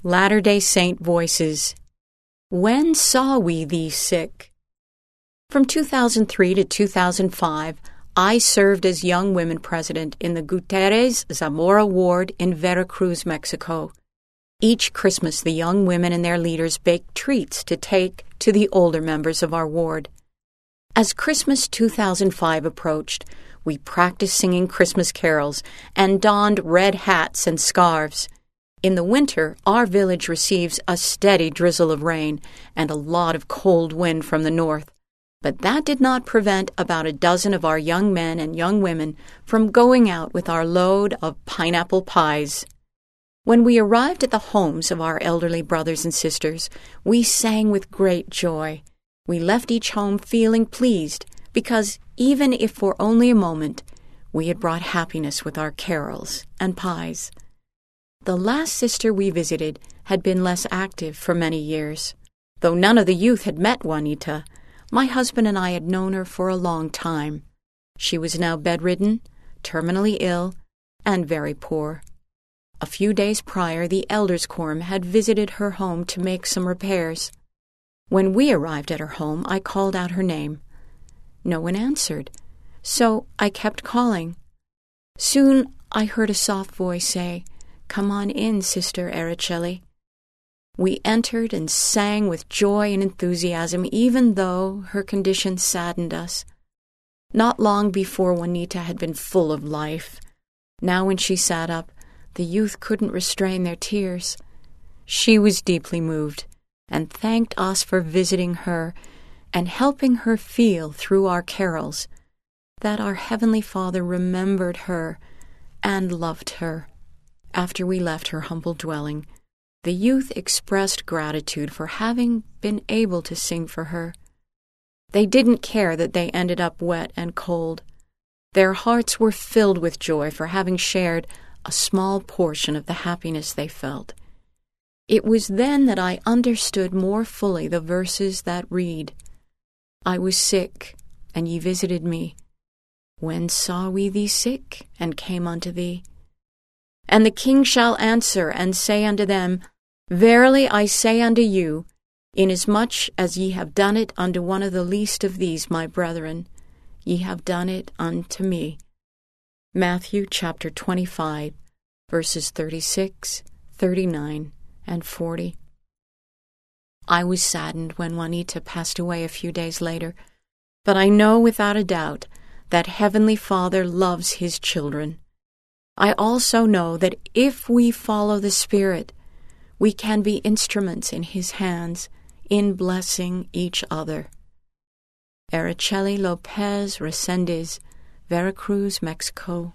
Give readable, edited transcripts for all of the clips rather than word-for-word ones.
Latter-day Saint Voices. When saw we thee sick? From 2003 to 2005, I served as Young Women President in the Gutierrez Zamora Ward in Veracruz, Mexico. Each Christmas, the young women and their leaders baked treats to take to the older members of our ward. As Christmas 2005 approached, we practiced singing Christmas carols and donned red hats and scarves. In the winter, our village receives a steady drizzle of rain and a lot of cold wind from the north. But that did not prevent about a dozen of our young men and young women from going out with our load of pineapple pies. When we arrived at the homes of our elderly brothers and sisters, we sang with great joy. We left each home feeling pleased because, even if for only a moment, we had brought happiness with our carols and pies. The last sister we visited had been less active for many years. Though none of the youth had met Juanita, my husband and I had known her for a long time. She was now bedridden, terminally ill, and very poor. A few days prior, the Elders' Quorum had visited her home to make some repairs. When we arrived at her home, I called out her name. No one answered, so I kept calling. Soon I heard a soft voice say, "Come on in, Sister Araceli." We entered and sang with joy and enthusiasm, even though her condition saddened us. Not long before, Juanita had been full of life. Now when she sat up, the youth couldn't restrain their tears. She was deeply moved and thanked us for visiting her and helping her feel through our carols that our Heavenly Father remembered her and loved her. After we left her humble dwelling, the youth expressed gratitude for having been able to sing for her. They didn't care that they ended up wet and cold. Their hearts were filled with joy for having shared a small portion of the happiness they felt. It was then that I understood more fully the verses that read, "I was sick, and ye visited me. When saw we thee sick, and came unto thee? And the king shall answer and say unto them, Verily I say unto you, inasmuch as ye have done it unto one of the least of these my brethren, ye have done it unto me." Matthew chapter 25, verses 36, 39, and 40. I was saddened when Juanita passed away a few days later, but I know without a doubt that Heavenly Father loves His children. I also know that if we follow the Spirit, we can be instruments in His hands in blessing each other. Araceli Lopez Resendez, Veracruz, Mexico.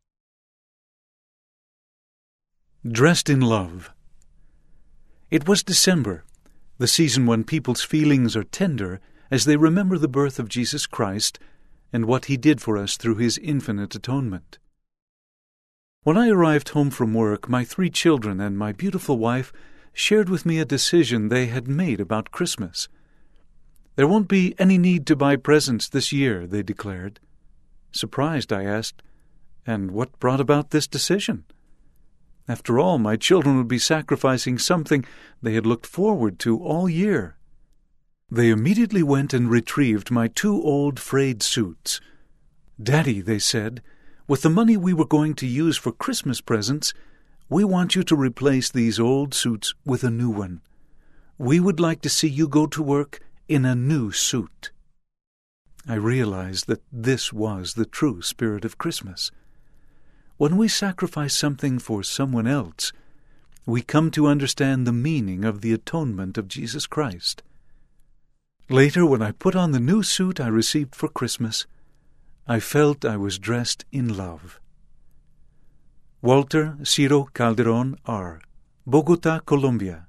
Dressed in Love. It was December, the season when people's feelings are tender as they remember the birth of Jesus Christ and what He did for us through His infinite atonement. When I arrived home from work, my 3 children and my beautiful wife shared with me a decision they had made about Christmas. "There won't be any need to buy presents this year," they declared. Surprised, I asked, "And what brought about this decision?" After all, my children would be sacrificing something they had looked forward to all year. They immediately went and retrieved my 2 old frayed suits. "Daddy," they said, "with the money we were going to use for Christmas presents, we want you to replace these old suits with a new one. We would like to see you go to work in a new suit." I realized that this was the true spirit of Christmas. When we sacrifice something for someone else, we come to understand the meaning of the atonement of Jesus Christ. Later, when I put on the new suit I received for Christmas, I felt I was dressed in love. Walter Ciro Calderon R., Bogotá, Colombia.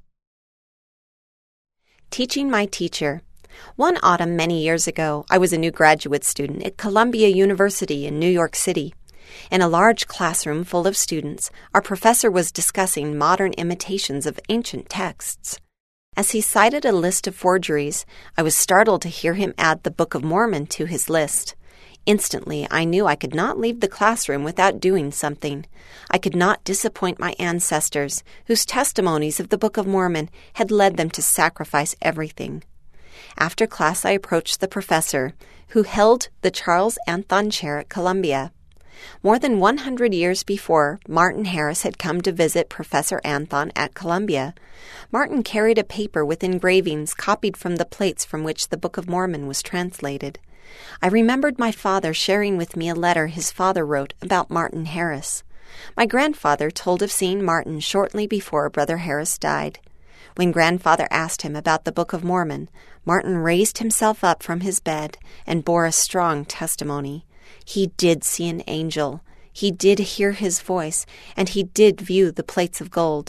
Teaching my teacher. One autumn many years ago, I was a new graduate student at Columbia University in New York City. In a large classroom full of students, our professor was discussing modern imitations of ancient texts. As he cited a list of forgeries, I was startled to hear him add the Book of Mormon to his list. Instantly, I knew I could not leave the classroom without doing something. I could not disappoint my ancestors, whose testimonies of the Book of Mormon had led them to sacrifice everything. After class, I approached the professor, who held the Charles Anthon Chair at Columbia. More than 100 years before, Martin Harris had come to visit Professor Anthon at Columbia. Martin carried a paper with engravings copied from the plates from which the Book of Mormon was translated. I remembered my father sharing with me a letter his father wrote about Martin Harris. My grandfather told of seeing Martin shortly before Brother Harris died. When grandfather asked him about the Book of Mormon, Martin raised himself up from his bed and bore a strong testimony. He did see an angel, he did hear his voice, and he did view the plates of gold.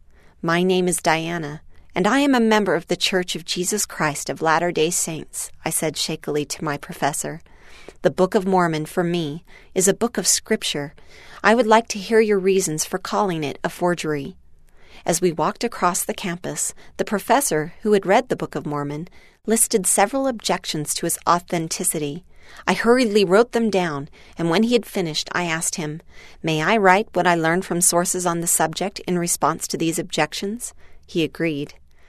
My name is Diana, and I am a member of the Church of Jesus Christ of Latter-day Saints, I said shakily to my professor. The Book of Mormon, for me, is a book of Scripture. I would like to hear your reasons for calling it a forgery. As we walked across the campus, the professor, who had read the Book of Mormon, listed several objections to its authenticity. I hurriedly wrote them down, and when he had finished, I asked him, "May I write what I learned from sources on the subject in response to these objections?" He agreed.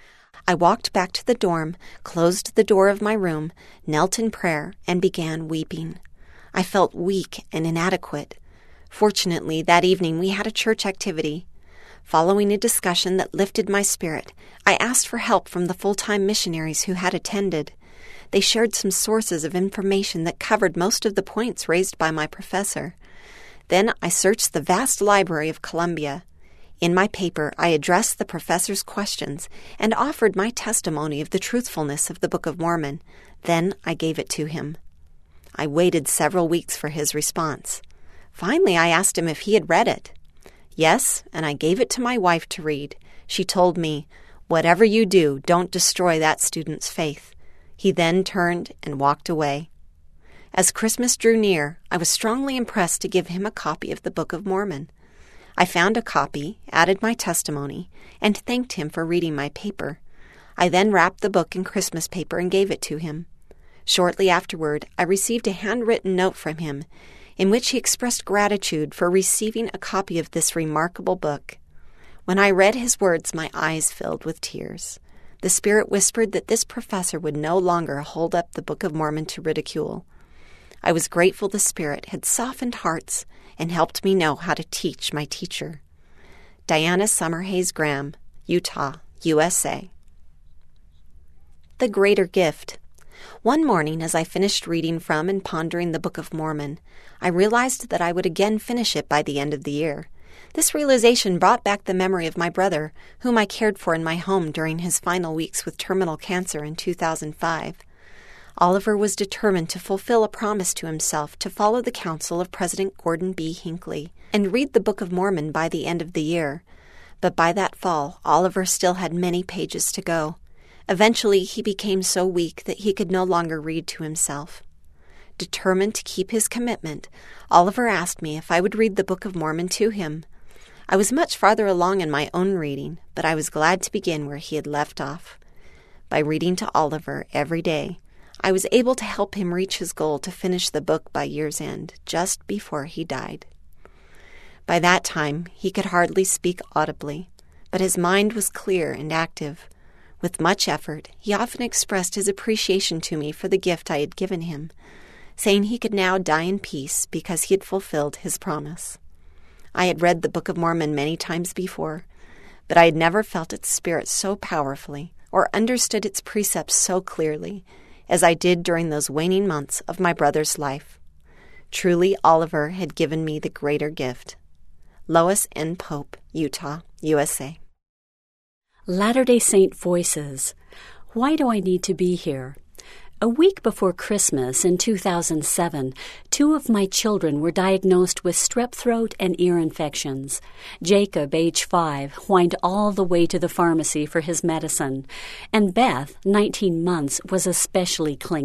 I walked back to the dorm, closed the door of my room, knelt in prayer, and began weeping. I felt weak and inadequate. Fortunately, that evening we had a church activity. Following a discussion that lifted my spirit, I asked for help from the full-time missionaries who had attended. They shared some sources of information that covered most of the points raised by my professor. Then I searched the vast library of Columbia. In my paper, I addressed the professor's questions and offered my testimony of the truthfulness of the Book of Mormon. Then I gave it to him. I waited several weeks for his response. Finally, I asked him if he had read it. Yes, and I gave it to my wife to read. She told me, "Whatever you do, don't destroy that student's faith." He then turned and walked away. As Christmas drew near, I was strongly impressed to give him a copy of the Book of Mormon. I found a copy, added my testimony, and thanked him for reading my paper. I then wrapped the book in Christmas paper and gave it to him. Shortly afterward, I received a handwritten note from him, in which he expressed gratitude for receiving a copy of this remarkable book. When I read his words, my eyes filled with tears. The Spirit whispered that this professor would no longer hold up the Book of Mormon to ridicule. I was grateful the Spirit had softened hearts and helped me know how to teach my teacher. Diana Summerhays Graham, Utah, USA. The Greater Gift. One morning, as I finished reading from and pondering the Book of Mormon, I realized that I would again finish it by the end of the year. This realization brought back the memory of my brother, whom I cared for in my home during his final weeks with terminal cancer in 2005. Oliver was determined to fulfill a promise to himself to follow the counsel of President Gordon B. Hinckley and read the Book of Mormon by the end of the year. But by that fall, Oliver still had many pages to go. Eventually, he became so weak that he could no longer read to himself. Determined to keep his commitment, Oliver asked me if I would read the Book of Mormon to him. I was much farther along in my own reading, but I was glad to begin where he had left off. By reading to Oliver every day, I was able to help him reach his goal to finish the book by year's end, just before he died. By that time, he could hardly speak audibly, but his mind was clear and active. With much effort, he often expressed his appreciation to me for the gift I had given him, saying he could now die in peace because he had fulfilled his promise. I had read the Book of Mormon many times before, but I had never felt its spirit so powerfully or understood its precepts so clearly as I did during those waning months of my brother's life. Truly, Oliver had given me the greater gift. Lois N. Pope, Utah, USA. Latter-day Saint Voices. Why do I need to be here? A week before Christmas in 2007, 2 of my children were diagnosed with strep throat and ear infections. Jacob, age 5, whined all the way to the pharmacy for his medicine, and Beth, 19 months, was especially clingy.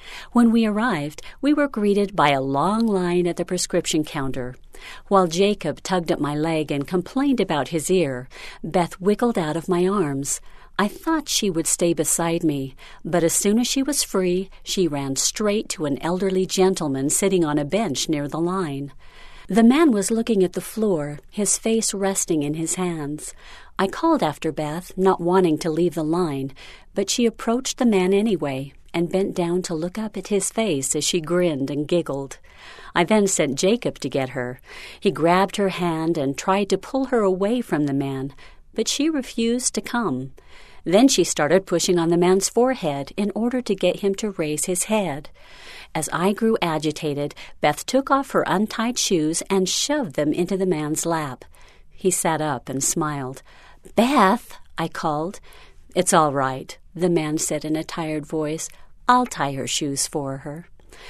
When we arrived, we were greeted by a long line at the prescription counter. While Jacob tugged at my leg and complained about his ear, Beth wiggled out of my arms. I thought she would stay beside me, but as soon as she was free, she ran straight to an elderly gentleman sitting on a bench near the line. The man was looking at the floor, his face resting in his hands. I called after Beth, not wanting to leave the line, but she approached the man anyway and bent down to look up at his face as she grinned and giggled. I then sent Jacob to get her. He grabbed her hand and tried to pull her away from the man, but she refused to come. Then she started pushing on the man's forehead in order to get him to raise his head. As I grew agitated, Beth took off her untied shoes and shoved them into the man's lap. He sat up and smiled. "Beth," I called. "It's all right," the man said in a tired voice. "I'll tie her shoes for her."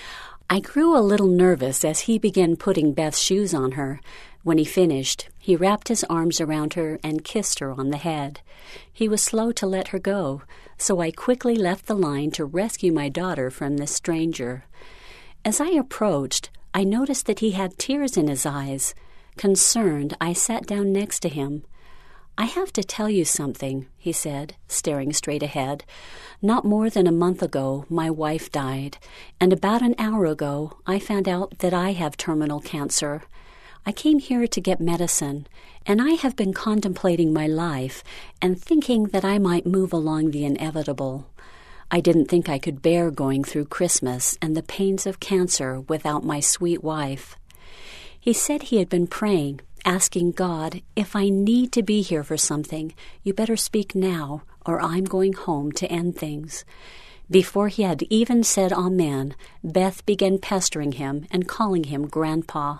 I grew a little nervous as he began putting Beth's shoes on her. When he finished, he wrapped his arms around her and kissed her on the head. He was slow to let her go, so I quickly left the line to rescue my daughter from this stranger. As I approached, I noticed that he had tears in his eyes. Concerned, I sat down next to him. "I have to tell you something," he said, staring straight ahead. "Not more than a month ago, my wife died, and about an hour ago, I found out that I have terminal cancer. I came here to get medicine, and I have been contemplating my life and thinking that I might move along the inevitable. I didn't think I could bear going through Christmas and the pains of cancer without my sweet wife." He said he had been praying, asking God, "If I need to be here for something, you better speak now, or I'm going home to end things." Before he had even said amen, Beth began pestering him and calling him Grandpa.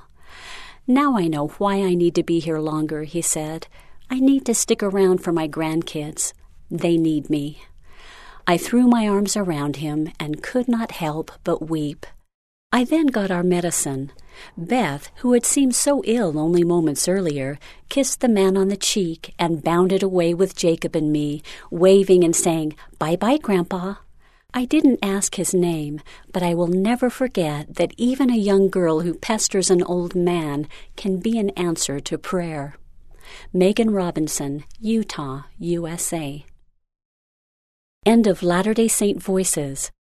"Now I know why I need to be here longer," he said. "I need to stick around for my grandkids. They need me." I threw my arms around him and could not help but weep. I then got our medicine. Beth, who had seemed so ill only moments earlier, kissed the man on the cheek and bounded away with Jacob and me, waving and saying, "Bye-bye, Grandpa." I didn't ask his name, but I will never forget that even a young girl who pesters an old man can be an answer to prayer. Megan Robinson, Utah, USA. End of Latter-day Saint Voices.